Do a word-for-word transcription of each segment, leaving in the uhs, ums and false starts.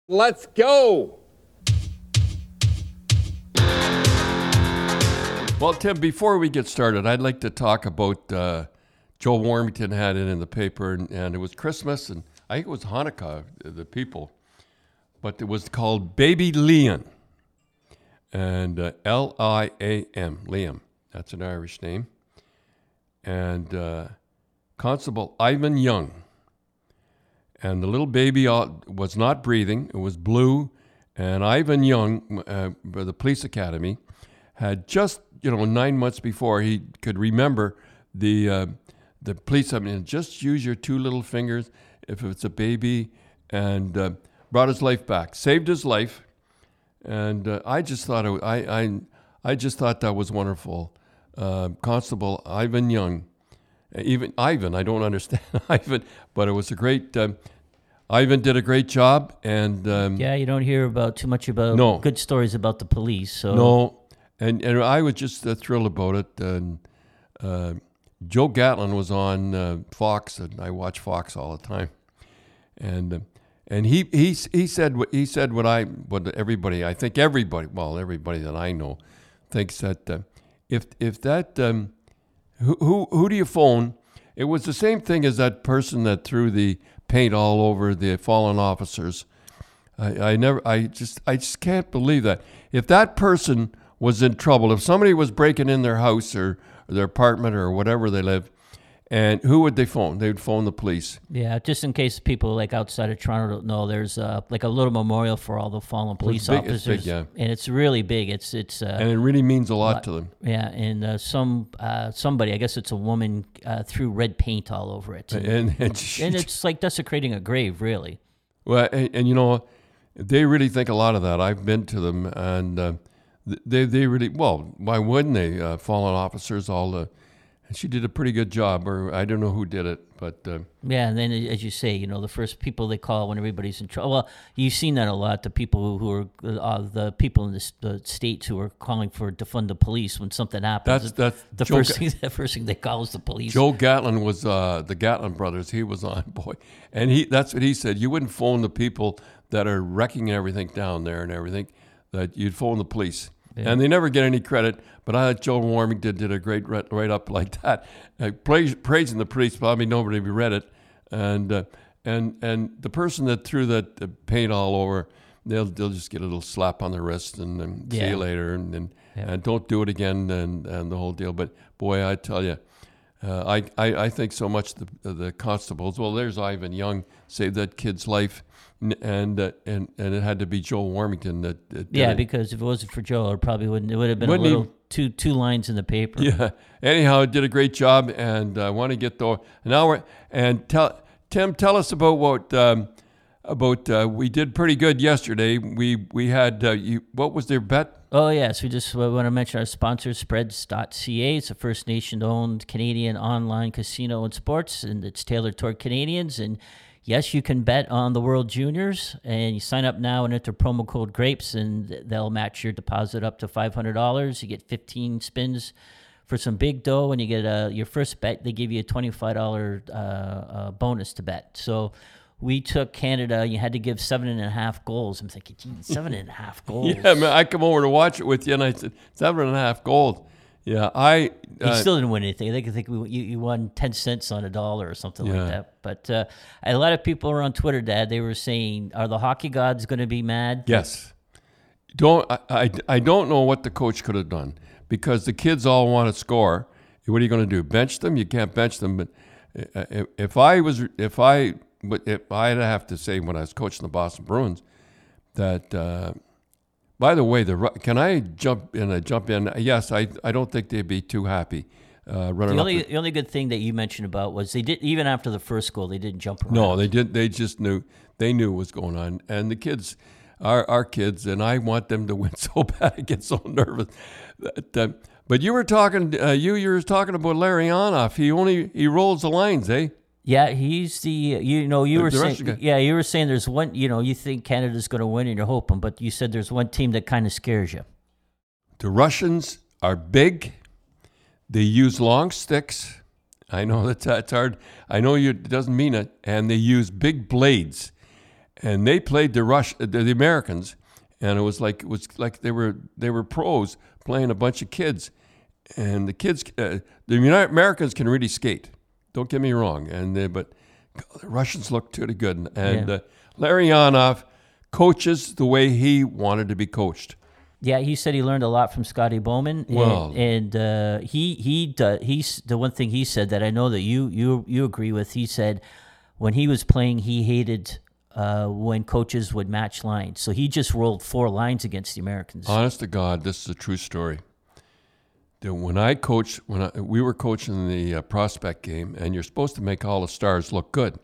Let's go. Well, Tim, before we get started, I'd like to talk about uh, Joe Warmington had it in the paper, and, and it was Christmas, and I think it was Hanukkah, the people, but it was called Baby Liam, and uh, L I A M, Liam. That's an Irish name. And uh, Constable Ivan Young. And the little baby was not breathing. It was blue. And Ivan Young, uh, the police academy, had just, you know, nine months before he could remember the uh, the police. I mean, just use your two little fingers if it's a baby, and uh, brought his life back, saved his life. And uh, I just thought it, I I I just thought that was wonderful. Uh, Constable Ivan Young, even Ivan, I don't understand Ivan, but it was a great. Um, Ivan did a great job, and um, yeah, you don't hear about too much about no. good stories about the police. So no, and and I was just uh, thrilled about it. And uh, Joe Gatlin was on uh, Fox, and I watch Fox all the time, and uh, and he he he said what he said what I what everybody I think everybody well everybody that I know thinks that uh, if if that um, who who who do you phone? It was the same thing as that person that threw the paint all over the fallen officers. I, I never, I just, I just can't believe that. If that person was in trouble, if somebody was breaking in their house or, or their apartment or whatever they live, and who would they phone? They would phone the police. Yeah, just in case people like outside of Toronto don't know, there's uh, like a little memorial for all the fallen police big, officers, it's big, yeah. And it's really big. It's it's uh, and it really means a lot, lot to them. Yeah, and uh, some uh, somebody, I guess it's a woman, uh, threw red paint all over it, and, and, and, she, and it's like desecrating a grave, really. Well, and, and you know, they really think a lot of that. I've been to them, and uh, they they really well. Why wouldn't they? Uh, fallen officers, all the. And she did a pretty good job, or I don't know who did it, but uh, yeah. And then, as you say, you know, the first people they call when everybody's in trouble. Well, you've seen that a lot. The people who, who are uh, the people in the, the states who are calling for defund the police when something happens. That's that's the Joe first Ga- thing. The first thing they call is the police. Joe Gatlin was uh, the Gatlin brothers. He was on, boy, and he that's what he said. You wouldn't phone the people that are wrecking everything down there and everything. That you'd phone the police. Yeah. And they never get any credit, but I thought Joe Warmington did a great write-up like that, uh, praise, praising the police. Probably nobody read it, and uh, and and the person that threw that uh, paint all over, they'll they'll just get a little slap on the wrist and, and yeah. see you later, and and, yeah. and don't do it again, and, and the whole deal. But boy, I tell you, uh, I, I I think so much the the constables. Well, there's Ivan Young saved that kid's life. And uh, and and it had to be Joe Warmington that, that yeah it. Because if it wasn't for Joe, it probably wouldn't. It would have been wouldn't a little he, two two lines in the paper. Yeah. Anyhow, it did a great job, and I uh, want to get the now we're and tell Tim tell us about what um, about uh, we did pretty good yesterday. We we had uh, you what was their bet? Oh yes, we just we want to mention our sponsor, Spreads dot C A. It's a First Nation-owned Canadian online casino and sports, and it's tailored toward Canadians. And yes, you can bet on the World Juniors, and you sign up now and enter promo code GRAPES, and they'll match your deposit up to five hundred dollars. You get fifteen spins for some big dough, and you get uh, your first bet. They give you a twenty-five dollars uh, uh, bonus to bet. So we took Canada. You had to give seven and a half goals. I'm thinking, gee, seven and a half goals. Yeah, man, I come over to watch it with you, and I said, seven and a half goals. Yeah, I... Uh, you still didn't win anything. I think, I think we, you, you won ten cents on a dollar or something yeah. like that. But uh, a lot of people were on Twitter, Dad. They were saying, are the hockey gods going to be mad? Yes. Don't I, I, I don't know what the coach could have done, because the kids all want to score. What are you going to do? Bench them? You can't bench them. But if I was... If I... But if I'd have to say, when I was coaching the Boston Bruins, that, uh, by the way, the can I jump in? I jump in. Yes, I I don't think they'd be too happy uh, running. The only up the, the only good thing that you mentioned about was they did, even after the first goal, they didn't jump around. No, they did. They just knew. They knew what was going on, and the kids, our our kids, and I want them to win so bad. I get so nervous. That, uh, but you were talking. Uh, you you were talking about Larry Onoff. He only he rolls the lines, eh? Yeah, he's the, you know, you the, were the saying, yeah, you were saying there's one, you know, you think Canada's going to win and you're hoping, but you said there's one team that kind of scares you. The Russians are big. They use long sticks. I know that that's hard. I know you, it doesn't mean it. And they use big blades. and they played the Rush, the, the Americans, and it was like it was like they were they were pros playing a bunch of kids, and the kids, uh, the United Americans can really skate. Don't get me wrong, and they, but the Russians look pretty good, and, and Yeah. uh, Larionov coaches the way he wanted to be coached. Yeah, he said he learned a lot from Scotty Bowman, and, Well- and uh, he he do- he's the one thing he said that I know that you you you agree with. He said when he was playing, he hated uh, when coaches would match lines, so he just rolled four lines against the Americans. Honest to God, this is a true story. That when I coached, when I, we were coaching the uh, prospect game, and you're supposed to make all the stars look good.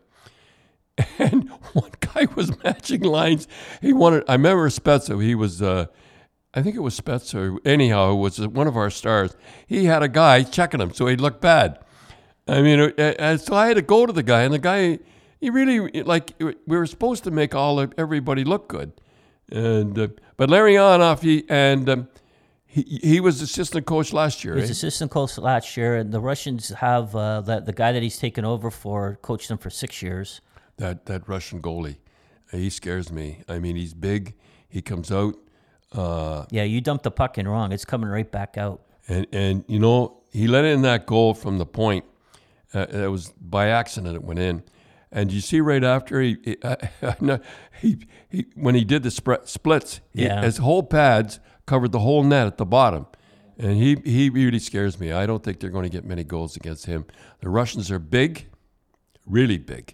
And one guy was matching lines. He wanted. I remember Spezza. He was. Uh, I think it was Spezza. Anyhow, it was one of our stars. He had a guy checking him, so he'd look bad. I mean, uh, uh, so I had to go to the guy, and the guy, he really like. We were supposed to make all of everybody look good, and uh, but Larionov, he and um, he he was assistant coach last year. He was eh? assistant coach last year, and the Russians have uh, the the guy that he's taken over for coached them for six years. That that Russian goalie, he scares me. I mean, he's big. He comes out, uh, Yeah, you dumped the puck in wrong; it's coming right back out. and and you know he let in that goal from the point. Uh, it was by accident it went in, and you see right after he he, uh, no, he, he when he did the sp- splits, he- Yeah. his whole pads covered the whole net at the bottom, and he he really scares me. I don't think they're going to get many goals against him. The Russians are big, really big.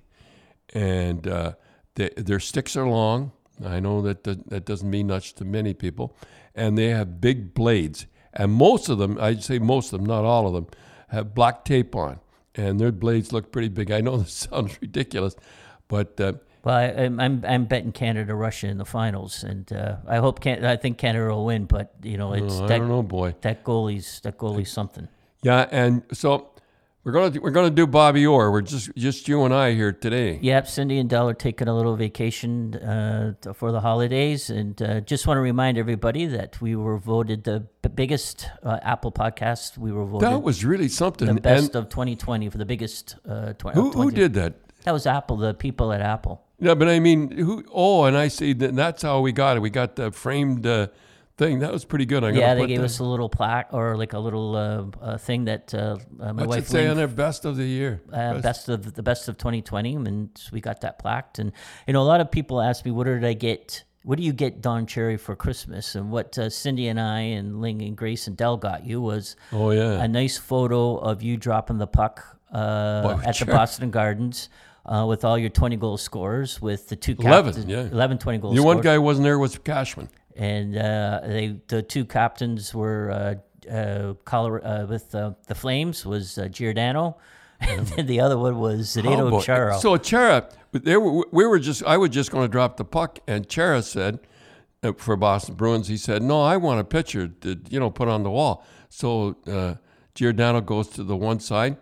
And uh, they, their sticks are long. I know that that that doesn't mean much to many people. And they have big blades. And most of them, I'd say most of them, not all of them, have black tape on. And their blades look pretty big. I know this sounds ridiculous, but uh, Well, I, I'm I'm I'm betting Canada Russia in the finals, and uh, I hope can I think Canada will win. But you know, it's oh, I that don't know, boy. that goalie's that goalie's something. Yeah, and so we're gonna do, we're gonna do Bobby Orr. We're just just you and I here today. Yep, Cindy and Dell are taking a little vacation uh, t- for the holidays, and uh, just want to remind everybody that we were voted the b- biggest uh, Apple podcast. We were voted That was really something. the best And of twenty twenty for the biggest. Uh, tw- who of who twenty did that? That was Apple. The people at Apple. Yeah, but I mean, who? Oh, and I see that that's how we got it. We got the framed uh, thing. That was pretty good. I'm Yeah, gonna they put gave that- us a little plaque or like a little uh, uh, thing that uh, uh, my What's wife it say Lynn on there? Best of the year. uh, best of the best of twenty twenty, and we got that plaqued. And you know, a lot of people ask me, "What did I get? What do you get Don Cherry for Christmas?" And what uh, Cindy and I and Ling and Grace and Dell got you was Oh yeah. a nice photo of you dropping the puck uh, Boy, at the sure. Boston Gardens uh, with all your twenty goal scorers, with the two eleven, captains, yeah. eleven twenty goal The scorers. one guy wasn't there was Cashman. And uh, they the two captains were uh, uh, Color, uh, with uh, the Flames was uh, Giordano, and then the other one was Zdeno Oh, boy. Chara. So Chara, they were, we were just. I was just going to drop the puck, and Chara said, uh, for Boston Bruins, he said, "No, I want a picture to you know put on the wall." So uh, Giordano goes to the one side.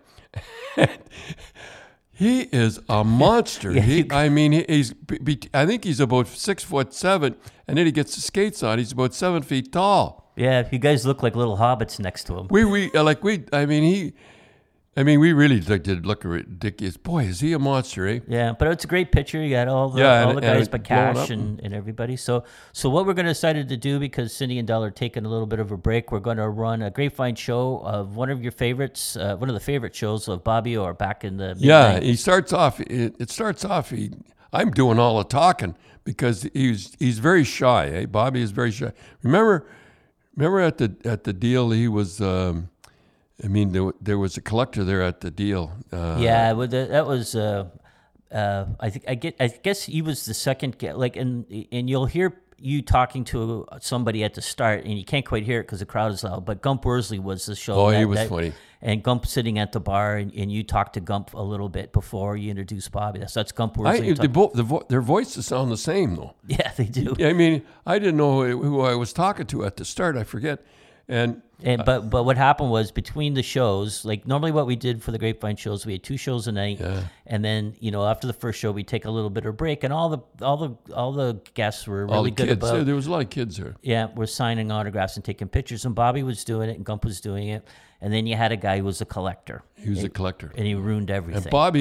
He is a monster. Yeah, he, you- I mean, he, he's. be- be- I think he's about six foot seven, and then he gets the skates on. He's about seven feet tall. Yeah, you guys look like little hobbits next to him. We we uh, like we. I mean, he. I mean, we really did did look ridiculous. Boy, is he a monster, eh? Yeah, but it's a great picture. You got all the Yeah, all and- the guys, and but it's blowing Cash up. and, and everybody. So so what we're going to decided to do, because Cindy and Dell are taking a little bit of a break, we're going to run a grapevine show of one of your favorites, uh, one of the favorite shows of Bobby Orr back in the Yeah, mid-nineties. he starts off. It, it starts off. He, I'm doing all the talking because he's he's very shy. Eh? Bobby is very shy. Remember, remember at the at the deal he was. Um, I mean, there, there was a collector there at the deal. Uh, Yeah, well, that, that was. Uh, uh, I think I get. I guess he was the second. ge- Like, and and you'll hear you talking to somebody at the start, and you can't quite hear it because the crowd is loud. But Gump Worsley was the show. Oh, he that- was that- funny. And Gump sitting at the bar, and, and you talked to Gump a little bit before you introduced Bobby. That's that's Gump I, Worsley. they talk- both, the vo- their voices sound the same though. yeah, they do. I mean, I didn't know who I was talking to at the start. I forget, and And, but but what happened was between the shows, like normally what we did for the Grapevine shows, we had two shows a night, Yeah. and then you know after the first show we take a little bit of break, and all the all the all the guests were really all the good kids. about There was a lot of kids there. yeah, we're signing autographs and taking pictures, and Bobby was doing it, and Gump was doing it, and then you had a guy who was a collector, He was a collector. and he ruined everything. And Bobby,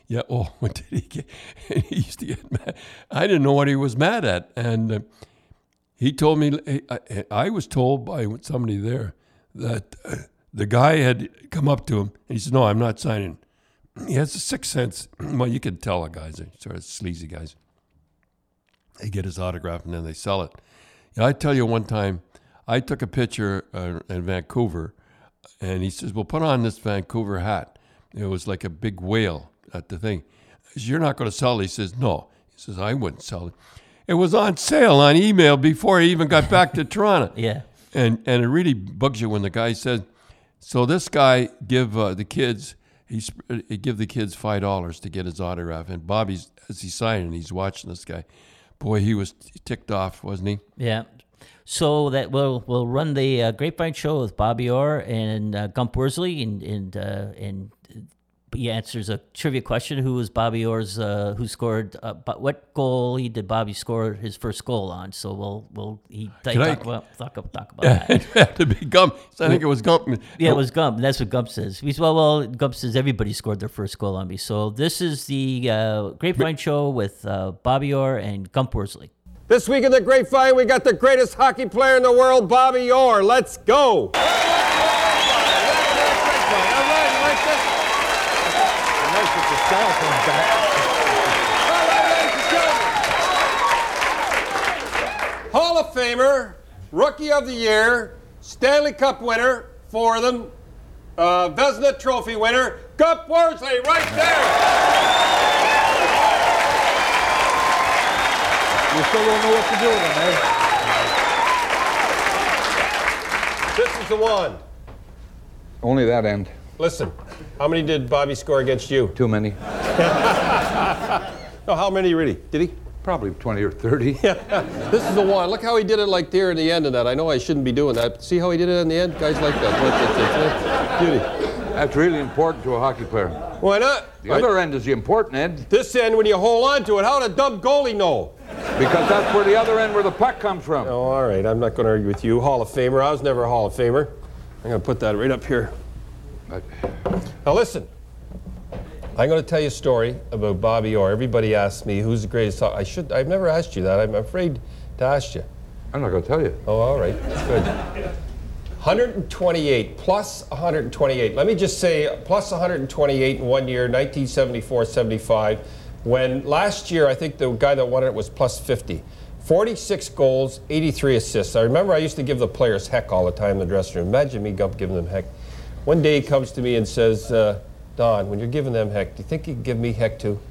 Yeah. Oh, what did he get? He used to get mad. I didn't know what he was mad at, and uh, he told me. I, I was told by somebody there that uh, the guy had come up to him and he said, "No, I'm not signing." He has a sixth sense. Well, you can tell the guys, they're sort of sleazy guys. They get his autograph and then they sell it. You know, I tell you, one time I took a picture uh, in Vancouver, and he says, "Well, put on this Vancouver hat." It was like a big whale at the thing. I said, "You're not going to sell it?" He says, "No." He says, "I wouldn't sell it." It was on sale on email before I even got back to Toronto. Yeah. And and it really bugs you when the guy says, so this guy give uh, the kids, he, he give the kids five dollars to get his autograph. And Bobby's, as he's signing, he's watching this guy. Boy, he was ticked off, wasn't he? Yeah. So that we'll we'll run the uh, Grapevine Show with Bobby Orr and uh, Gump Worsley, and and uh, and he answers a trivia question: Who was Bobby Orr's? Uh, who scored? Uh, but what goal he did Bobby score his first goal on? So we'll we'll he talk I, about talk, talk about that. It had to be Gump. I think it was Gump. Yeah, it was Gump. That's what Gump says. He says, well, well, Gump says everybody scored their first goal on me. So this is the uh, Grapevine Show with uh, Bobby Orr and Gump Worsley. This week in the Grapevine, we got the greatest hockey player in the world, Bobby Orr. Let's go. Hall of Famer, Rookie of the Year, Stanley Cup winner, four of them, uh, Vezina Trophy winner, Gump Worsley, right there. You still don't know what to do with him, eh? This is the one. Only that end. Listen, how many did Bobby score against you? Too many. No, how many really? Did he? Probably twenty or thirty. This is the one. Look how he did it like there in the end of that. I know I shouldn't be doing that. See how he did it in the end? Guys like that. Beauty. That's really important to a hockey player. Why not? The other end is the important end. This end, when you hold on to it, how did a dumb goalie know? Because that's where the other end, where the puck comes from. Oh, all right. I'm not going to argue with you. Hall of Famer. I was never a Hall of Famer. I'm going to put that right up here. But now listen. I'm going to tell you a story about Bobby Orr. Everybody asks me who's the greatest. I should. I've never asked you that. I'm afraid to ask you. I'm not going to tell you. Oh, all right. Good. one hundred twenty-eight plus one hundred twenty-eight. Let me just say plus one hundred twenty-eight in one year, nineteen seventy-four seventy-five. When last year, I think the guy that won it was plus fifty. forty-six goals, eighty-three assists. I remember I used to give the players heck all the time in the dressing room. Imagine me Gump giving them heck. One day he comes to me and says, uh, Don, when you're giving them heck, do you think you can give me heck too?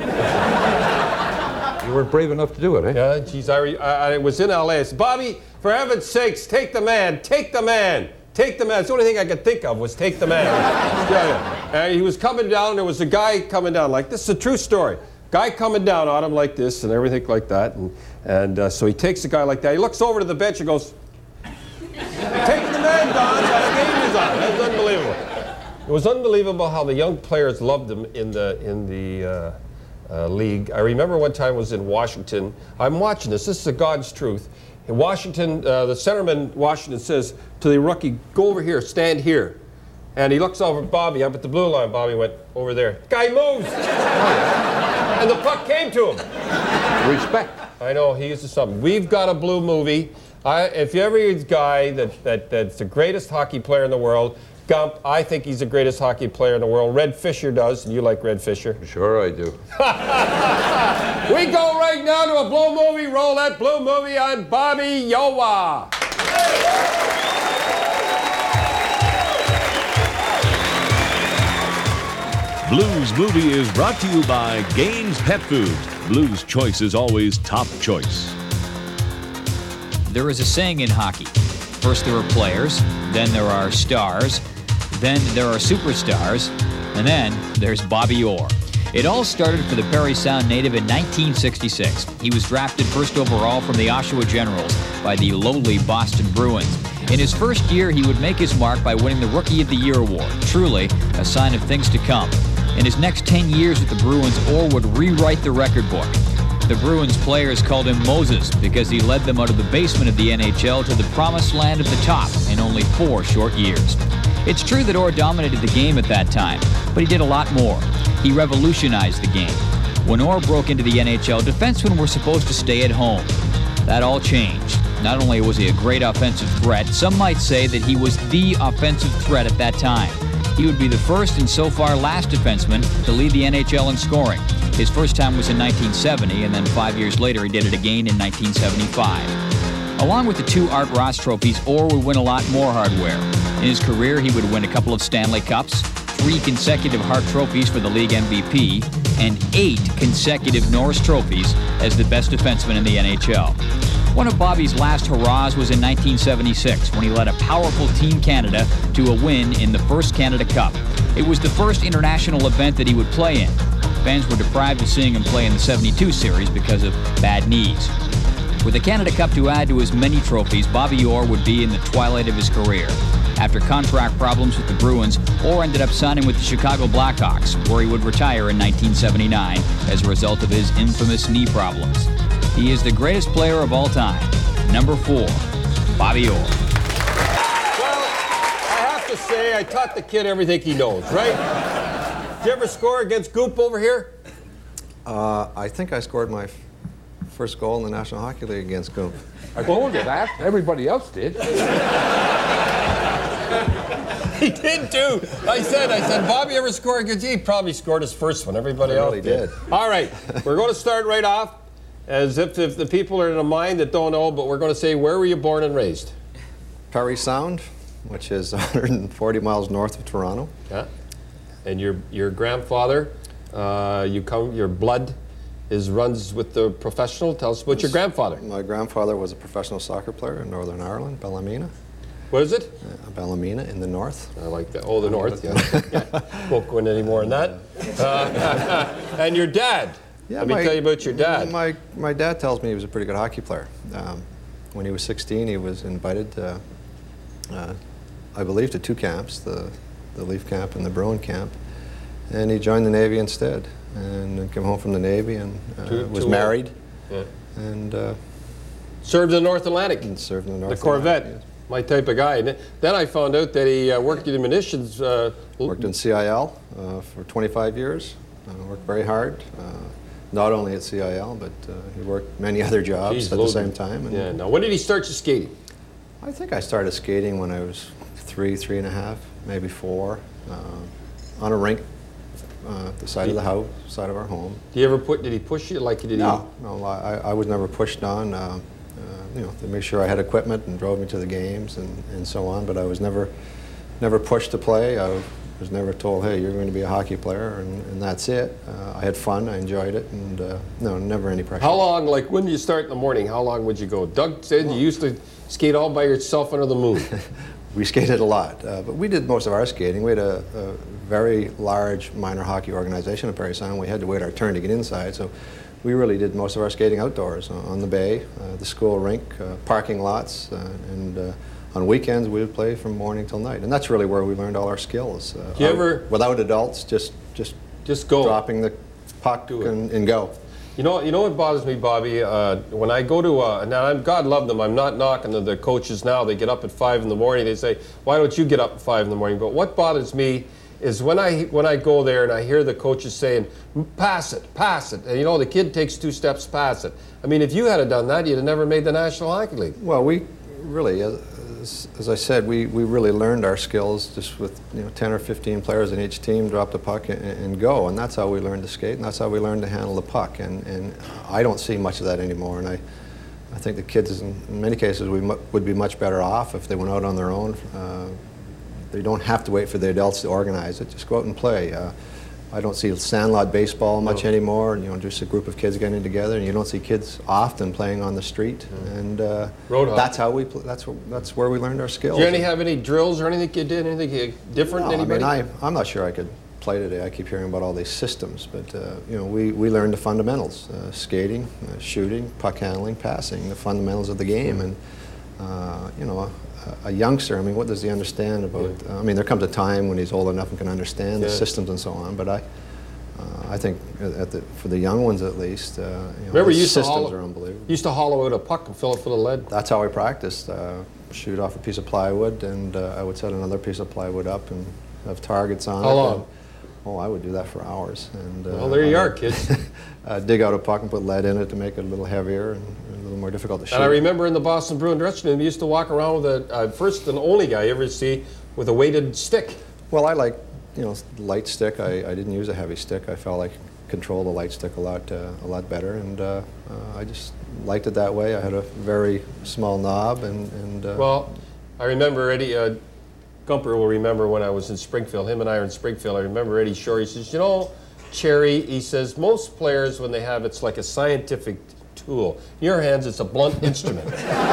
You weren't brave enough to do it, eh? Yeah, geez, I, re- I, I was in L A. I said, Bobby, for heaven's sakes, take the man, take the man, take the man. It's the only thing I could think of was take the man. Yeah, yeah. And he was coming down, there was a guy coming down, like, this is a true story. Guy coming down on him like this and everything like that. And, and uh, so he takes a guy like that. He looks over to the bench and goes, take the man, Don, while the game is on. That was unbelievable. It was unbelievable how the young players loved him in the, in the uh, uh, league. I remember one time I was in Washington. I'm watching this. This is the God's truth. In Washington, uh, the centerman Washington says to the rookie, go over here, stand here. And he looks over at Bobby, up at the blue line. Bobby went over there. Guy moves. And the puck came to him. Respect. I know, he uses something. We've got a blue movie. I, if you ever hear a guy that, that, that's the greatest hockey player in the world, Gump, I think he's the greatest hockey player in the world. Red Fisher does, and you like Red Fisher. Sure I do. We go right now to a blue movie. Roll that blue movie on Bobby Orr. Blues Movie is brought to you by Gaines Pet Foods. Blues choice is always top choice. There is a saying in hockey. First there are players, then there are stars, then there are superstars, and then there's Bobby Orr. It all started for the Parry Sound native in nineteen sixty-six. He was drafted first overall from the Oshawa Generals by the lowly Boston Bruins. In his first year, he would make his mark by winning the Rookie of the Year award, truly a sign of things to come. In his next ten years with the Bruins, Orr would rewrite the record book. The Bruins players called him Moses because he led them out of the basement of the N H L to the promised land of the top in only four short years. It's true that Orr dominated the game at that time, but he did a lot more. He revolutionized the game. When Orr broke into the N H L, defensemen were supposed to stay at home. That all changed. Not only was he a great offensive threat, some might say that he was the offensive threat at that time. He would be the first and so far last defenseman to lead the N H L in scoring. His first time was in nineteen seventy, and then five years later he did it again in nineteen seventy-five. Along with the two Art Ross trophies, Orr would win a lot more hardware. In his career, he would win a couple of Stanley Cups, three consecutive Hart trophies for the league M V P, and eight consecutive Norris trophies as the best defenseman in the N H L. One of Bobby's last hurrahs was in nineteen seventy-six, when he led a powerful Team Canada to a win in the first Canada Cup. It was the first international event that he would play in. Fans were deprived of seeing him play in the seventy-two series because of bad knees. With the Canada Cup to add to his many trophies, Bobby Orr would be in the twilight of his career. After contract problems with the Bruins, Orr ended up signing with the Chicago Blackhawks, where he would retire in nineteen seventy-nine as a result of his infamous knee problems. He is the greatest player of all time. Number four, Bobby Orr. Well, I have to say, I taught the kid everything he knows, right? Did you ever score against Goop over here? Uh, I think I scored my f- first goal in the National Hockey League against Goop. I told you that. Everybody else did. He did too. I said, I said, Bobby ever scored against you? He probably scored his first one. Everybody I else really did. did. All right, we're going to start right off as if, if the people are in a mind that don't know, but we're going to say, where were you born and raised? Parry Sound, which is one hundred forty miles north of Toronto. Yeah. And your your grandfather, uh, you come, your blood is runs with the professional. Tell us about your grandfather. My grandfather was a professional soccer player in Northern Ireland, Ballymena. What is it? Uh, Ballymena in the north. I like that. Oh, the north, yeah. yeah. Won't go into any more than that. Uh, and your dad. Yeah, Let me my- tell you about your dad. My, my dad tells me he was a pretty good hockey player. Um, when he was sixteen, he was invited, to, uh, I believe, to two camps, the, the Leaf camp and the Bruin camp. And he joined the Navy instead, and then came home from the Navy and uh, Too- was too married. Yeah. And, uh, Served in the North Atlantic. and served in the North The Corvette. Atlantic, My type of guy. And then I found out that he uh, worked in munitions. Uh, yes. Worked in C I L uh, for twenty-five years. Uh, worked very hard, uh, not only at C I L, but uh, he worked many other jobs Geez, at loads the of- same time. And Yeah. Now, when did he start you skating? I think I started skating when I was three, three and a half, maybe four, uh, on a rink uh, at the side of the house, side of our home. Did he ever put? Did he push you? Like did he? No, no, I, I was never pushed on. Uh, uh, you know, to make sure I had equipment and drove me to the games and, and so on. But I was never, never pushed to play. I was never told, hey, you're going to be a hockey player, and, and that's it. Uh, I had fun. I enjoyed it, and uh, no, never any pressure. How long? Like when did you start in the morning? How long would you go? Doug said you used to skate all by yourself under the moon. We skated a lot, uh, but we did most of our skating. We had a, a very large minor hockey organization in Parry Sound. We had to wait our turn to get inside, so we really did most of our skating outdoors, uh, on the bay, uh, the school rink, uh, parking lots, uh, and uh, on weekends we would play from morning till night. And that's really where we learned all our skills. Uh, Do you out- ever- without adults, just just Just go. dropping the puck Do it. and, and go. You know, you know what bothers me, Bobby? Uh, when I go to, uh, now I'm, God love them, I'm not knocking the, the coaches now. They get up at five in the morning. They say, why don't you get up at five in the morning? But what bothers me is when I when I go there and I hear the coaches saying, pass it, pass it. And you know, the kid takes two steps, pass it. I mean, if you had done that, you'd have never made the National Hockey League. Well, we really, as, as I said, we, we really learned our skills just with, you know, ten or fifteen players in each team, drop the puck and, and go, and that's how we learned to skate, and that's how we learned to handle the puck, and, and I don't see much of that anymore, and I, I think the kids, in, in many cases, we mu would be much better off if they went out on their own. Uh, they don't have to wait for the adults to organize it, just go out and play. Uh, I don't see sandlot baseball much No. anymore. You know, just a group of kids getting together, and you don't see kids often playing on the street. And uh, Road hockey. that's how we. Pl that's wh that's where we learned our skills. Do you any have any drills or anything you did? Anything you- different No, than I mean, anybody? I, I'm not sure I could play today. I keep hearing about all these systems, but uh, you know, we we learned the fundamentals: uh, skating, uh, shooting, puck handling, passing, the fundamentals of the game, and uh, you know. A, a youngster, I mean, what does he understand about? Uh, I mean, there comes a time when he's old enough and can understand Yeah. the systems and so on. But I, uh, I think at the, for the young ones at least, uh, you know, Remember, the you used to systems hollow, are unbelievable. used to hollow out a puck and fill it full of lead. That's how we practiced. Uh, shoot off a piece of plywood, and uh, I would set another piece of plywood up and have targets on How it. long? And, oh, I would do that for hours. And uh, Well, there you I are, would, kids. uh, dig out a puck and put lead in it to make it a little heavier and a little more difficult to shoot. And I remember in the Boston Bruin dressing room, we used to walk around with a uh, first and only guy you ever see with a weighted stick. Well, I like, you know, light stick. I, I didn't use a heavy stick. I felt like I could control the light stick a lot, uh, a lot better, and uh, uh, I just liked it that way. I had a very small knob, and, and uh, Well, I remember Eddie uh, Gumper will remember when I was in Springfield. Him and I are in Springfield. I remember Eddie Shore. He says, you know, Cherry, he says, most players, when they have, it's like a scientific tool. In your hands, it's a blunt instrument.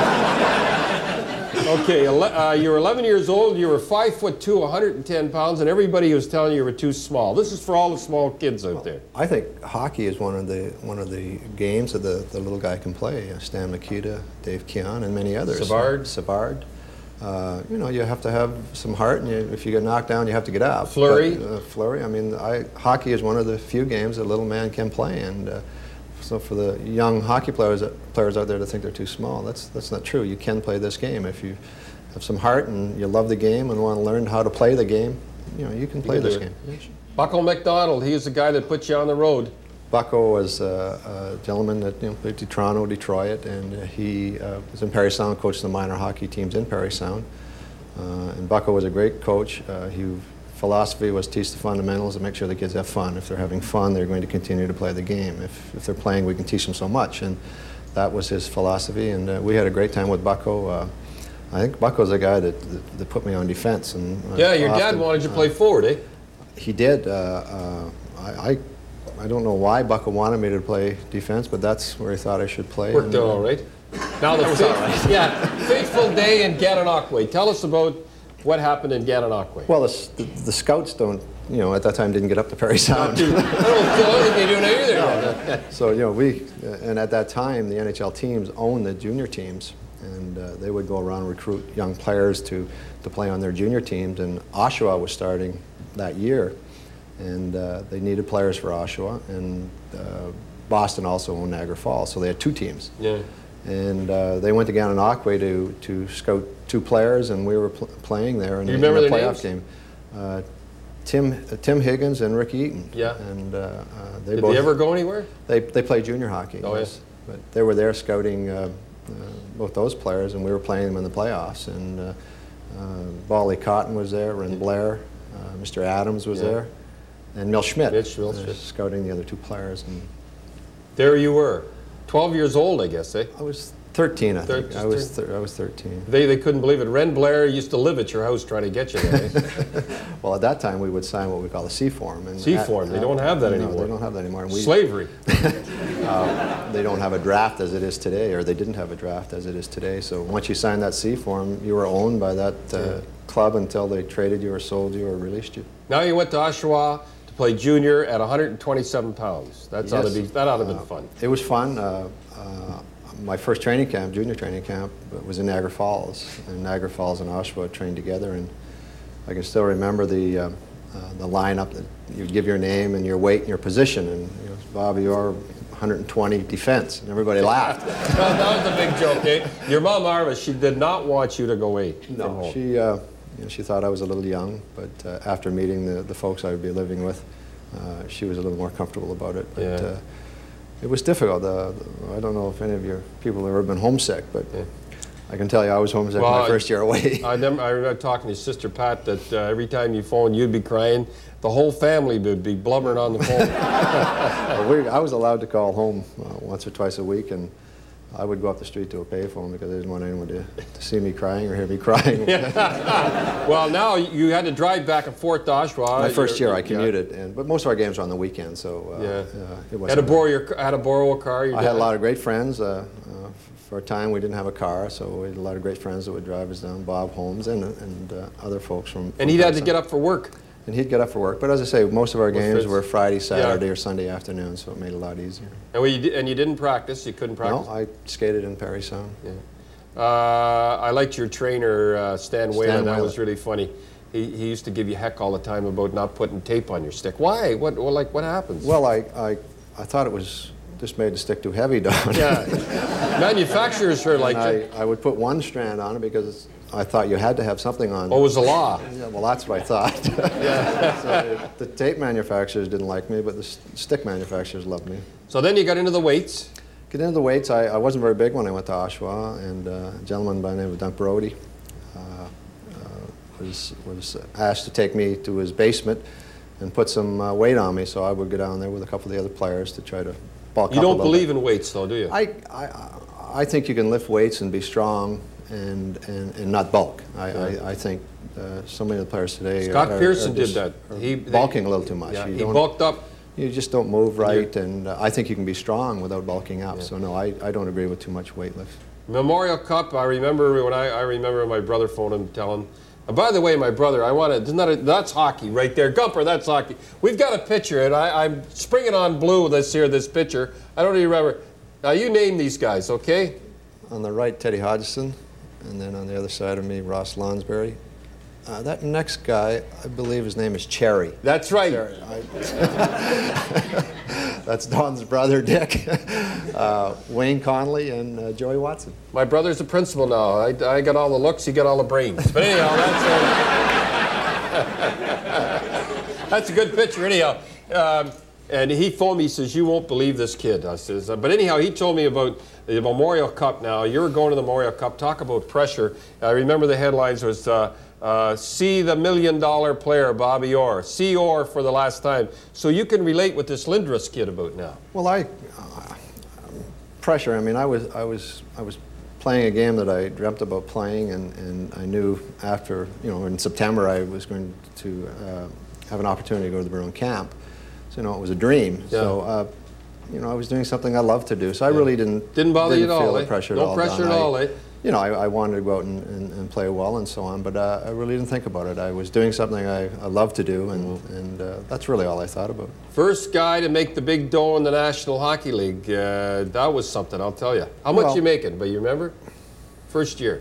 Okay, ele uh, you were eleven years old, you were five foot two, one hundred ten pounds, and everybody was telling you you were too small. This is for all the small kids out there. I think hockey is one of the one of the games that the, the little guy can play. Uh, Stan Mikita, Dave Keon, and many others. Savard. Savard. Uh, you know, you have to have some heart, and you, if you get knocked down, you have to get up. Flurry. But, uh, flurry. I mean, I, hockey is one of the few games that a little man can play, and uh, so for the young hockey players players out there to think they're too small, that's that's not true. You can play this game if you have some heart and you love the game and want to learn how to play the game. You know, you can play You can this do game. it. Buckle McDonald, he was the guy that put you on the road. Bucko was uh, a gentleman that you know, played to Toronto, Detroit, and uh, he uh, was in Parry Sound, coached the minor hockey teams in Parry Sound. Uh, and Bucko was a great coach. Uh, his philosophy was teach the fundamentals and make sure the kids have fun. If they're having fun, they're going to continue to play the game. If, if they're playing, we can teach them so much. And that was his philosophy, and uh, we had a great time with Bucko. Uh, I think Bucko's the guy that, that, that put me on defense. And uh, Yeah, your dad often, wanted you to play uh, forward, eh? He did. Uh, uh, I, I I don't know why Bucko wanted me to play defense, but that's where he thought I should play. Worked and, out uh, all right. Now the was all faith- right. yeah, fateful day in Gananoque. Tell us about what happened in Gananoque. Well, the, the, the scouts don't, you know, at that time didn't get up to Parry Sound. I don't, I don't think they do now either. So, you know, we, uh, and at that time, the N H L teams owned the junior teams, and uh, they would go around and recruit young players to, to play on their junior teams, and Oshawa was starting that year, and uh, they needed players for Oshawa, and uh, Boston also owned Niagara Falls, so they had two teams. Yeah. And uh, they went to Gananoque to, to scout two players, and we were pl playing there in, You a, remember in a their playoff names? game. Uh, Tim, uh, Tim Higgins and Rick Eaton. Yeah. And uh, uh, they Did both they ever go anywhere? They, they played junior hockey. Oh, yes. But they were there scouting uh, uh, both those players, and we were playing them in the playoffs. And uh, uh, Bally Cotton was there, Ren Blair, uh, Mister Adams was Yeah. there, and Mil Schmidt Mitch, Mil uh, Schmidt. scouting the other two players. And There you were. twelve years old, I guess, eh? I was thirteen, I Thir- think. just I was, thir- thir I was thirteen. They, they couldn't believe it. Ren Blair used to live at your house trying to get you there, eh? Well, at that time, we would sign what we call a C form. And C at- form. They uh, don't have that no, anymore. they don't have that anymore. And we, Slavery. uh, they don't have a draft as it is today, or they didn't have a draft as it is today. So once you signed that C form, you were owned by that uh, Yeah. club until they traded you or sold you or released you. Now you went to Oshawa to play junior at one hundred twenty-seven pounds. That's ought to Yes. be, that ought to have been Uh, fun. It was fun. Uh, uh, my first training camp, junior training camp, was in Niagara Falls. And Niagara Falls and Oshawa trained together. And I can still remember the, uh, uh, the lineup that you'd give your name and your weight and your position. And you know, Bobby Orr, one hundred twenty defense. And everybody laughed. Well, that was a big joke, eh? Your mom, Arva, she did not want you to go eight from No, home. she, uh, you know, she thought I was a little young, but uh, after meeting the, the folks I would be living with, uh, she was a little more comfortable about it. But Yeah. uh, it was difficult. Uh, I don't know if any of your people have ever been homesick, but Yeah. I can tell you I was homesick Well, my I- first year away. I, remember, I remember talking to your sister Pat that uh, every time you phoned, you'd be crying. The whole family would be blubbering on the phone. Well, we, I was allowed to call home uh, once or twice a week, and I would go up the street to a payphone because I didn't want anyone to, to see me crying or hear me crying. Well, now you had to drive back and forth to Oshawa. My first year You're- I commuted, and, but most of our games were on the weekend, so uh, Yeah. uh, it wasn't. Had to borrow your, had to borrow a car. your I had a dad? lot of great friends. Uh, uh, for a time, we didn't have a car, so we had a lot of great friends that would drive us down. Bob Holmes and and uh, other folks from. And he'd had to get up for work. And he'd get up for work. But as I say, most of our Well, games Fritz- were Friday, Saturday, Yeah. or Sunday afternoon, so it made it a lot easier. And, we, di- and you didn't practice. You couldn't practice. No, I skated in Parry Sound. Yeah. Uh, I liked your trainer, uh, Stan Whalen. That Whalen. was really funny. He, he used to give you heck all the time about not putting tape on your stick. Why? What? Well, like what happens? Well, I, I, I thought it was just made the stick too heavy down. Yeah. Manufacturers are like, I, I would put one strand on it because I thought you had to have something on. oh, it was a law. Yeah, well, that's what I thought. Yeah. So the tape manufacturers didn't like me, but the s- stick manufacturers loved me. So then you got into the weights. Get into the weights. I, I wasn't very big when I went to Oshawa, and uh, a gentleman by the name of Dunk Brody uh, uh, was was asked to take me to his basement and put some uh, weight on me, so I would go down there with a couple of the other players to try to bulk You up a don't little believe bit. in weights, though, do you? I, I, I think you can lift weights and be strong and, and, and not bulk. I, I, I think uh, so many of the players today Scott are, Pearson are did just- that. are He- bulking a little too much. Yeah, You he don't- bulked up. You just don't move right, and uh, I think you can be strong without bulking up. So no, I, I don't agree with too much weight lift. Memorial Cup, I remember when I, I remember my brother phoned him, telling him, and by the way, my brother, I want to, isn't that a, that's hockey right there. Gumper, that's hockey. We've got a picture, and I, I'm springing on blue this here, this picture. I don't even remember. Now, you name these guys, okay? On the right, Teddy Hodgson, and then on the other side of me, Ross Lonsberry. Uh, that next guy, I believe his name is Cherry. That's right. Cherry. I, that's Don's brother, Dick. Uh, Wayne Conley and uh, Joey Watson. My brother's a principal now. I, I got all the looks, he got all the brains. But anyhow, that's a, that's a good picture. Anyhow, um, and he phoned me, he says, you won't believe this kid. I says, uh, but anyhow, he told me about the Memorial Cup now. You were going to the Memorial Cup. Talk about pressure. I remember the headlines was, uh, uh, see the million dollar player, Bobby Orr. See Orr for the last time. So you can relate with this Lindros kid about now. Well, I uh, pressure. I mean, I was I was I was playing a game that I dreamt about playing, and, and I knew after you know in September I was going to uh, have an opportunity to go to the Bruin camp. So you know it was a dream. Yeah. So uh, you know I was doing something I loved to do. So I really didn't Didn't bother you at feel all, the eh? pressure No at all. pressure Don. at I- all, eh? You know, I, I wanted to go out and, and, and play well and so on, but uh, I really didn't think about it. I was doing something I, I loved to do, and, and uh, that's really all I thought about. First guy to make the big dough in the National Hockey League. Uh, that was something, I'll tell you. How much Well- you making? But you remember? First year.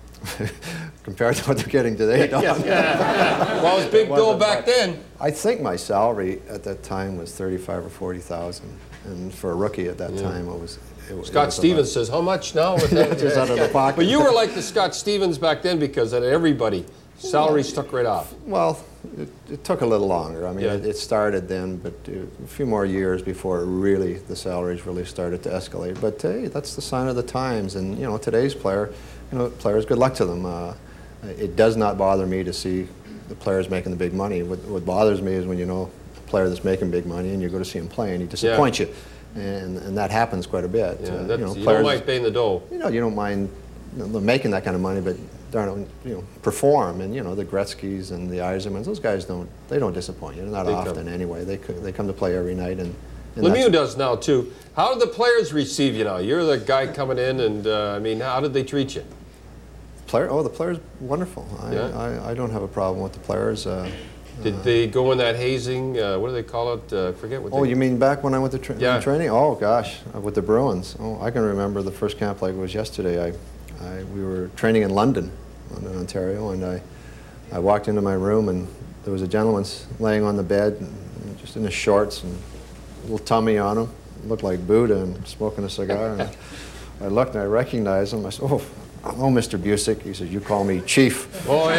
Compared to what they're getting today, Don. Well, it was big dough wasn't back much. then. I think my salary at that time was thirty-five or forty thousand, and for a rookie at that time, it was. It, was- it Scott was a Stevens lot. says, how much now? With that? Just out of the pocket. But you were like the Scott Stevens back then because at everybody, salaries took right off. Well, it, it took a little longer. I mean, Yeah. it, it started then, but uh, a few more years before really the salaries really started to escalate. But hey, that's the sign of the times, and you know, today's player, you know, players, good luck to them. Uh, it does not bother me to see the players making the big money. What, what bothers me is when you know a player that's making big money and you go to see him play and he disappoints you. And, and that happens quite a bit. Yeah, Uh, that's, you know, you players, don't mind paying the dough. you know, you don't mind you know, making that kind of money, but darn it, you know, perform. And you know, the Gretzkys and the Eisermans, those guys don't, they don't disappoint you. Not They often come. anyway. They co- they come to play every night, and, and Lemieux that's- does now too. How did the players receive you now? You're the guy coming in, and uh, I mean, how did they treat you? player. Oh, the players, wonderful. I, Yeah? I, I don't have a problem with the players. Uh, Did they go in that hazing? Uh, what do they call it? Uh, I forget what. oh, they, you mean back when I went to tra- Yeah. training? Oh gosh, uh, with the Bruins. Oh, I can remember the first camp like it was yesterday. I, I we were training in London, London, Ontario, and I, I walked into my room and there was a gentleman s- laying on the bed, and just in his shorts and a little tummy on him, looked like Buddha, and smoking a cigar. And I looked and I recognized him. I said, "Oh, oh, Mister Busick." He says, "You call me Chief." Oh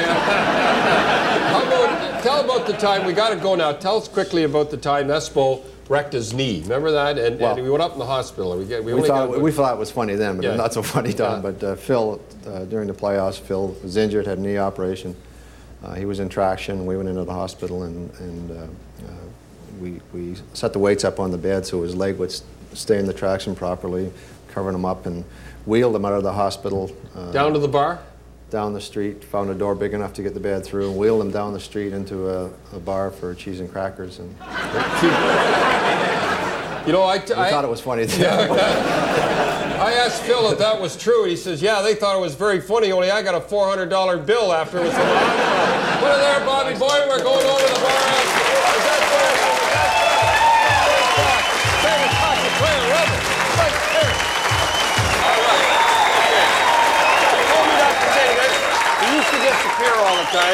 yeah. How about, tell about the time. We got to go now. Tell us quickly about the time Espo wrecked his knee. Remember that? And, Well- and we went up in the hospital. We get we, We only thought, got we thought it was funny then, but Yeah. not so funny, Don. Yeah. But uh, Phil, uh, during the playoffs, Phil was injured, had a knee operation. Uh, he was in traction. We went into the hospital, and, and uh, uh, we, we set the weights up on the bed so his leg would s- stay in the traction properly, covering him up, and wheeled him out of the hospital. Uh, down to the bar. down the street, found a door big enough to get the bed through, and wheeled him down the street into a, a bar for cheese and crackers. And You know, I, t- we I thought it was funny then. I asked Phil if that was true, and he says, yeah, they thought it was very funny, only I got a four hundred dollar bill after it was from the hospital. Put it there, Bobby boy, we're going over to the bar. Is that fair? Is that fair? Favorite hockey player ever. Right there. All right. Told me not to say that. We used to get Shapiro all the time.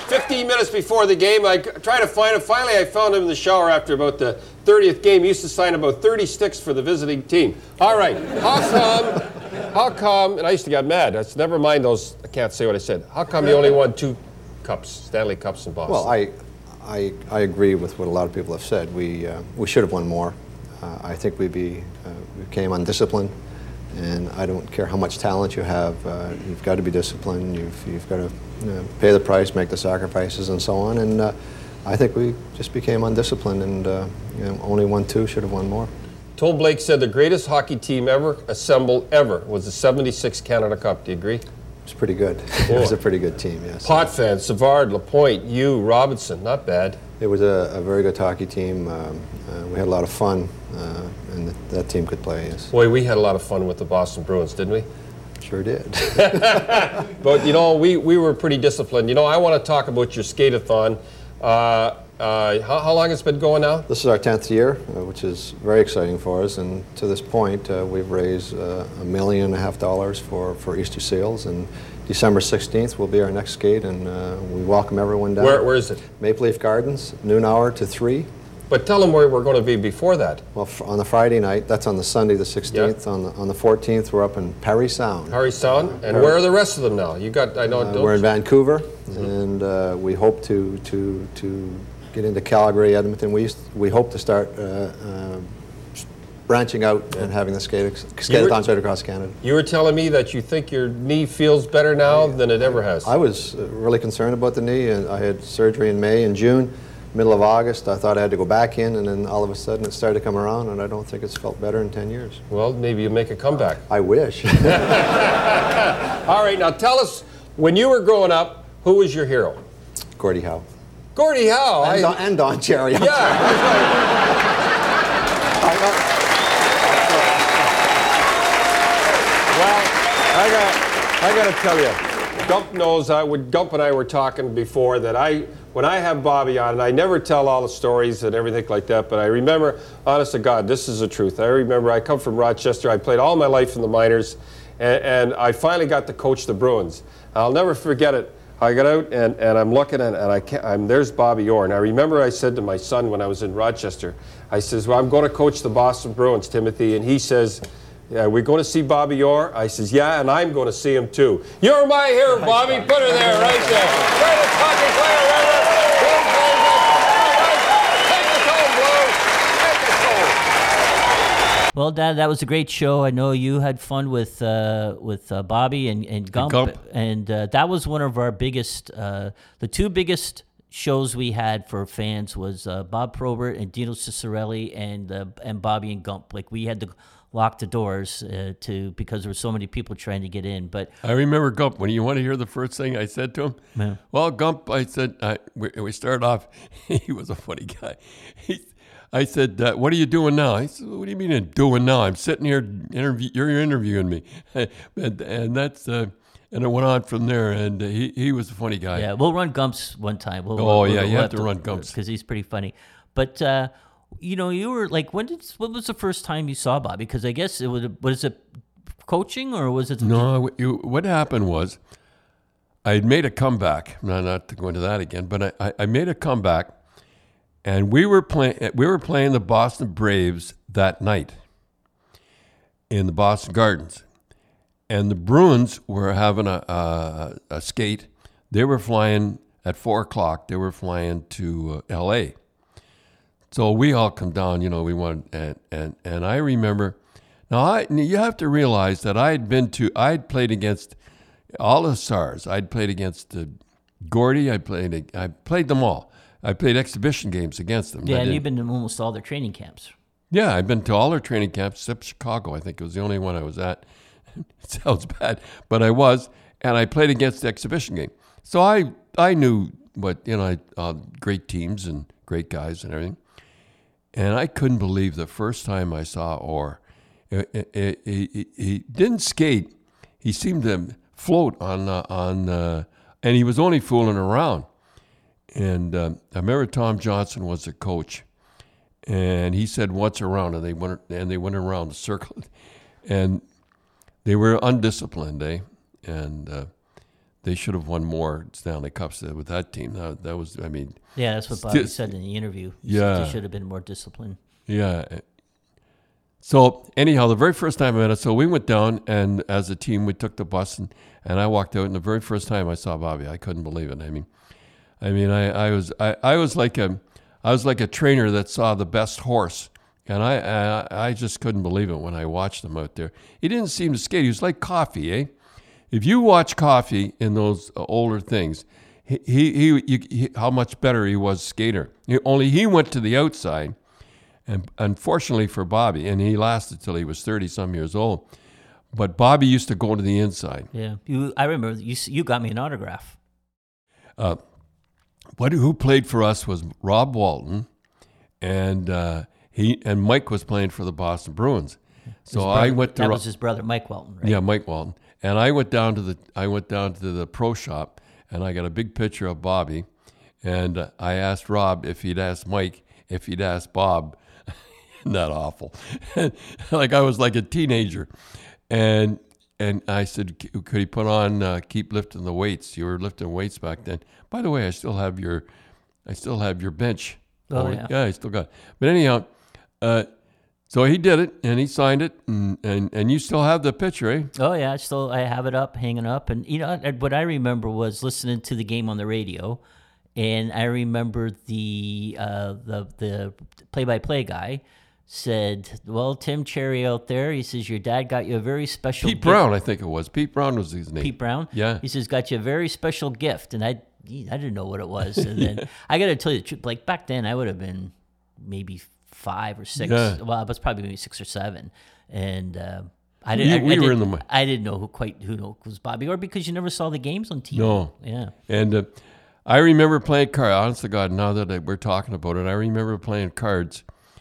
fifteen minutes before the game. I tried to find him. Finally, I found him in the shower after about the thirtieth game. He used to sign about thirty sticks for the visiting team. All right, how come, how come, and I used to get mad. That's, never mind those, I can't say what I said. How come you only won two cups, Stanley Cups in Boston? Well, I, I, I agree with what a lot of people have said. We, uh, we should have won more. Uh, I think we, be, uh, we became undisciplined. And I don't care how much talent you have, uh, you've got to be disciplined, you've, you've got to you know, pay the price, make the sacrifices, and so on. And uh, I think we just became undisciplined, and uh, you know, only won two, should have won more. Toll Blake said the greatest hockey team ever assembled ever was the seventy-six Canada Cup. Do you agree? It's pretty good. It was a pretty good team, yes. Potvin, Savard, Lapointe, you, Robinson, not bad. It was a, a very good hockey team. Um, uh, we had a lot of fun, uh, and th that team could play, yes. Boy, we had a lot of fun with the Boston Bruins, didn't we? Sure did. But, you know, we, we were pretty disciplined. You know, I want to talk about your skate-a-thon. Uh, uh, how, how long has it been going now? This is our tenth year, uh, which is very exciting for us, and to this point, uh, we've raised uh, a million and a half dollars for, for Easter Seals, and December sixteenth will be our next skate, and uh, we welcome everyone down. Where, where is it? Maple Leaf Gardens, noon hour to three. But tell them where we're going to be before that. Well, f on the Friday night, that's on the Sunday the sixteenth. Yeah. On the on the fourteenth, we're up in Parry Sound. Parry Sound, and Parry. Where are the rest of them now? You got, I know. Uh, we're in Vancouver, mm-hmm. and uh, we hope to to to get into Calgary, Edmonton. We used, we hope to start uh, uh, branching out yeah. and having the skate skate-a-thons right across Canada. You were telling me that you think your knee feels better now than it ever has. I was really concerned about the knee, and I had surgery in May and June. Middle of August, I thought I had to go back in, and then all of a sudden it started to come around, and I don't think it's felt better in ten years. Well, maybe you'll make a comeback. I wish. All right, now tell us, when you were growing up, who was your hero? Gordie Howe. Gordie Howe. And, I, Don, and Don Cherry. Yeah. Well, I got, I got to tell you, Gump knows, I would, Gump and I were talking before that I, when I have Bobby on, and I never tell all the stories and everything like that, but I remember, honest to God, this is the truth. I remember I come from Rochester. I played all my life in the minors, and, and I finally got to coach the Bruins. I'll never forget it. I got out and, and I'm looking and, and I can't, I'm, there's Bobby Orr. And I remember I said to my son when I was in Rochester, I says, well, I'm going to coach the Boston Bruins, Timothy. And he says, yeah, we're going to see Bobby Orr? I says, yeah, and I'm going to see him too. You're my hero, Bobby. Put her there, right there. Greatest hockey player ever. Well, Dad, that was a great show. I know you had fun with uh, with uh, Bobby and, and Gump, Gump. and uh, that was one of our biggest, uh, the two biggest shows we had for fans was uh, Bob Probert and Dino Ciccarelli and uh, and Bobby and Gump. Like, we had to lock the doors uh, to because there were so many people trying to get in. But I remember Gump. When you want to hear the first thing I said to him, yeah. Well, Gump, I said, I, we, we started off. He was a funny guy. He, I said, uh, what are you doing now? He said, what do you mean I'm doing now? I'm sitting here, interview, you're interviewing me. and, and that's, uh, and it went on from there, and uh, he, he was a funny guy. Yeah, we'll run Gumps one time. We'll, oh, we'll, yeah, we'll you have to run Gumps. Because he's pretty funny. But, uh, you know, you were like, when did, what was the first time you saw Bobby? Because I guess it was, was it coaching or was it? No, you, what happened was I had made a comeback. No, not to go into that again, but I, I, I made a comeback. And we were playing. We were playing the Boston Braves that night in the Boston Gardens, and the Bruins were having a, a, a skate. They were flying at four o'clock. They were flying to uh, L A. So we all come down. You know, we wanted, and and and I remember. Now I, you have to realize that I had been to. I had played against all the stars. I'd played against uh, Gordie. I played. I played them all. I played exhibition games against them. Yeah, and you've been to almost all their training camps. Yeah, I've been to all their training camps except Chicago. I think it was the only one I was at. It sounds bad, but I was, and I played against the exhibition game. So I I knew what, you know, I, uh, great teams and great guys and everything. And I couldn't believe the first time I saw Orr. He, he, he didn't skate. He seemed to float on, uh, on uh, and he was only fooling around. And uh, I remember Tom Johnson was the coach, and he said, "What's around?" And they went and they went around the circle, and they were undisciplined, eh? And uh, they should have won more Stanley Cups with that team. That, that was, I mean. Yeah, that's what Bobby said in the interview. He yeah. said they should have been more disciplined. Yeah. So anyhow, the very first time I met him, so we went down, and as a team, we took the bus, and, and I walked out, and the very first time I saw Bobby, I couldn't believe it. I mean, I mean, I, I was, I, I was like a, I was like a trainer that saw the best horse, and I, I, I just couldn't believe it when I watched him out there. He didn't seem to skate. He was like Coffee, eh? If you watch Coffee in those older things, he, he, he, you, he how much better he was skater. He, only he went to the outside. And unfortunately for Bobby, and he lasted till he was thirty-some years old, but Bobby used to go to the inside. Yeah, you. I remember you. You got me an autograph. Uh, what who played for us was Rob Walton, and uh, he and Mike was playing for the Boston Bruins. So brother, I went to that was his brother, Mike Walton, right? Yeah, Mike Walton, and I went down to the I went down to the pro shop, and I got a big picture of Bobby, and uh, I asked Rob if he'd asked Mike if he'd asked Bob. Not awful. Like I was like a teenager. And and I said, could he put on uh, keep lifting the weights? You were lifting weights back then. By the way, I still have your I still have your bench. Oh, yeah. Yeah, I still got it. But anyhow, uh, so he did it and he signed it and, and, and you still have the picture, eh? Oh yeah, I still I have it up, hanging up. And you know what I remember was listening to the game on the radio, and I remember the uh, the the play-by-play guy said, well, Tim Cherry out there, he says, your dad got you a very special Pete gift. Brown, I think it was. Pete Brown was his name. Pete Brown? Yeah. He says, got you a very special gift. And I I didn't know what it was. And then I got to tell you the truth, like back then I would have been maybe five or six. Yeah. Well, I was probably maybe six or seven. And uh, I didn't, We- we I, I were didn't, in the- I didn't know who quite who know was Bobby Orr because you never saw the games on T V. No. Yeah. And uh, I remember playing cards. Honest to God, now that I, we're talking about it, I remember playing cards,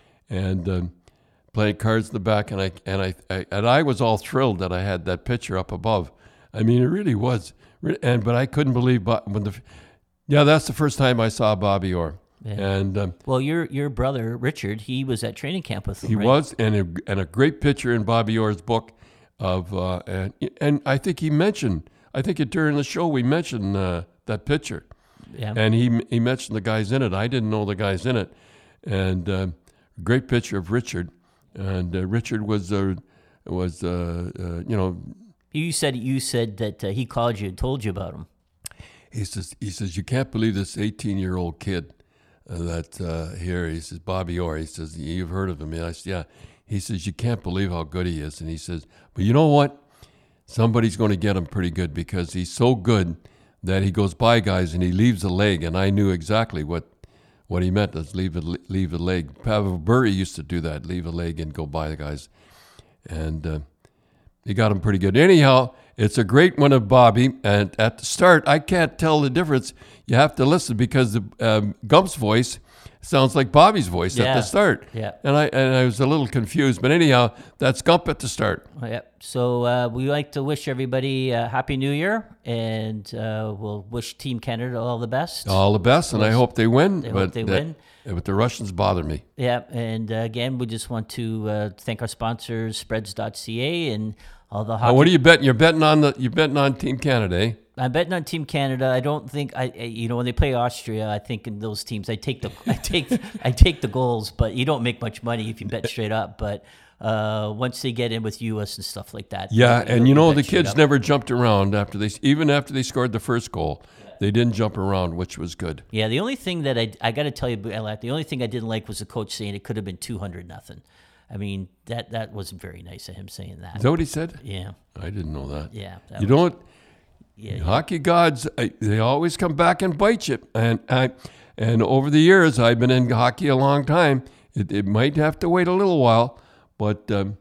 and um, playing cards in the back, and I and I, I and I was all thrilled that I had that picture up above. I mean, it really was. And but I couldn't believe Bo- when the yeah, that's the first time I saw Bobby Orr. Yeah. And um, Well, your your brother Richard, he was at training camp with him. he right? was, and a, and a great picture in Bobby Orr's book of uh, and and I think he mentioned. I think it, during the show we mentioned uh, that picture. Yeah. And he he mentioned the guys in it. I didn't know the guys in it. And uh, great picture of Richard. And uh, Richard was uh, was uh, uh, you know. You said you said that uh, he called you and told you about him. He says he says you can't believe this eighteen year old kid uh, that uh, here. He says Bobby Orr. He says you've heard of him. And I said yeah. He says you can't believe how good he is. And he says, but you know what? Somebody's going to get him pretty good because he's so good that he goes by guys and he leaves a leg, and I knew exactly what what he meant is leave a leave a leg. Pavel Bure used to do that, leave a leg and go by the guys, and uh, he got him pretty good. Anyhow, it's a great one of Bobby, and at the start, I can't tell the difference. You have to listen because the um, Gump's voice sounds like Bobby's voice at Yeah. the start, Yeah. and I and I was a little confused. But anyhow, that's Gump at the start. Oh, yeah. So uh, we like to wish everybody a happy New Year, and uh, we'll wish Team Canada all the best. All the best, and I hope they win. They but hope they that- win. But the Russians bother me. Yeah, and uh, again, we just want to uh, thank our sponsors, spreads dot c a, and all the hockey. Now, what are you betting? You're betting on the. You're betting on Team Canada, eh? I'm betting on Team Canada. I don't think I, I- you know, when they play Austria, I think in those teams, I take the, I take, I take the goals, but you don't make much money if you bet straight up. But uh, once they get in with U S and stuff like that, Yeah, you- and you know bet the straight kids up. never jumped around after they, even after they scored the first goal, they didn't jump around, which was good. Yeah, the only thing that I, I got to tell you, Alak, the only thing I didn't like was the coach saying it could have been two hundred nothing. I mean, that that wasn't very nice of him saying that. Is that what he said? Yeah, I didn't know that. yeah. That You was- don't. Yeah, Hockey gods, I, they always come back and bite you. And I, and over the years, I've been in hockey a long time. It, it might have to wait a little while, but um,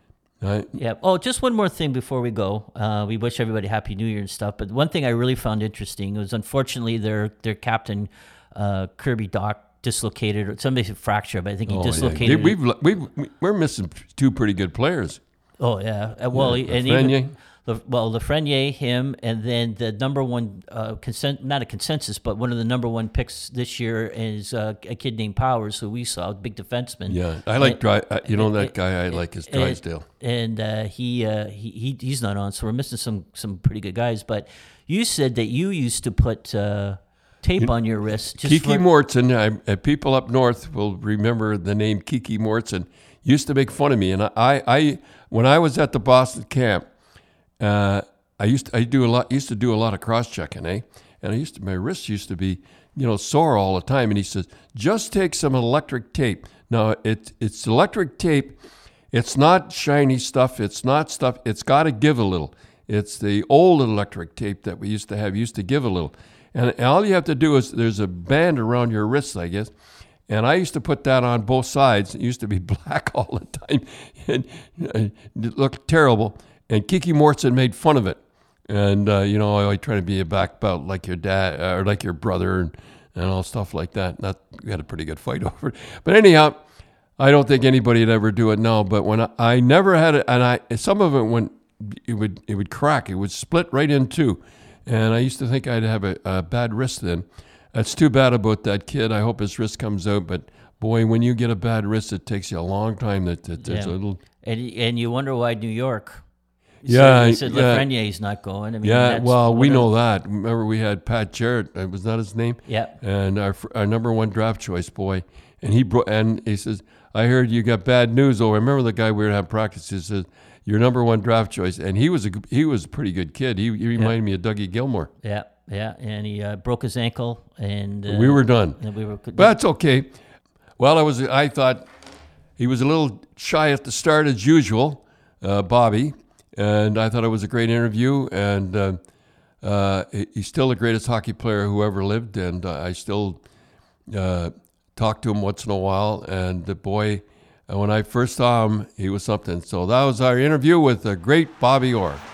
I, Yeah. Oh, just one more thing before we go. Uh, we wish everybody Happy New Year and stuff. But one thing I really found interesting was, unfortunately, their their captain, uh, Kirby Doc, dislocated, or somebody said fracture, but I think he oh, yeah. dislocated. We've, we've, we've, we're missing two pretty good players. Oh yeah. Uh, well, Yeah, and Lafreniere. even Le, well, Lafreniere, him, and then the number one uh, consent, not a consensus, but one of the number one picks this year is uh, a kid named Powers, who we saw, a big defenseman. Yeah, I like and, Dry. Uh, you know and, that guy I like is Drysdale. And, and uh, he, uh, he he he's not on, so we're missing some some pretty good guys. But you said that you used to put uh, tape on your wrist. Just Kiki for, Mortson, I, uh, people up north will remember the name Kiki Mortson. Used to make fun of me, and I, I when I was at the Boston camp, uh, I used to, I do a lot used to do a lot of cross checking, eh? And I used to my wrists used to be, you know, sore all the time. And he says, just take some electric tape. Now it it's electric tape. It's not shiny stuff. It's not stuff. It's got to give a little. It's the old electric tape that we used to have. Used to give a little, and all you have to do is there's a band around your wrists, I guess. And I used to put that on both sides. It used to be black all the time. And it looked terrible. And Kiki Mortson made fun of it. And, uh, you know, I always try to be a back belt like your dad or like your brother and, and all stuff like that. That we had a pretty good fight over it. But anyhow, I don't think anybody would ever do it now. But when I, I never had it, and I some of it when it would it would crack. It would split right in two. And I used to think I'd have a, a bad wrist then. That's too bad about that kid. I hope his wrist comes out. But boy, when you get a bad wrist, it takes you a long time. That that there's Yeah. a little. and and you wonder why New York. You Yeah, said, you said yeah. Lafreniere's not going. I mean, Yeah, that's well, we one of- know that. Remember, we had Pat Jarrett. uh, Was that his name? Yeah. And our fr- our number one draft choice boy, and he bro- and he says, "I heard you got bad news." Oh, I remember the guy we were having practice. He says, "Your number one draft choice," and he was a g- he was a pretty good kid. He, he reminded me of Dougie Gilmore. Yeah, yeah, and he uh, broke his ankle, and uh, We were done. And we were. But that's okay. Well, I was. I thought he was a little shy at the start as usual, uh, Bobby, and I thought it was a great interview. And uh, uh, he- he's still the greatest hockey player who ever lived. And uh, I still uh, talk to him once in a while. And the boy, uh, when I first saw him, he was something. So that was our interview with the great Bobby Orr.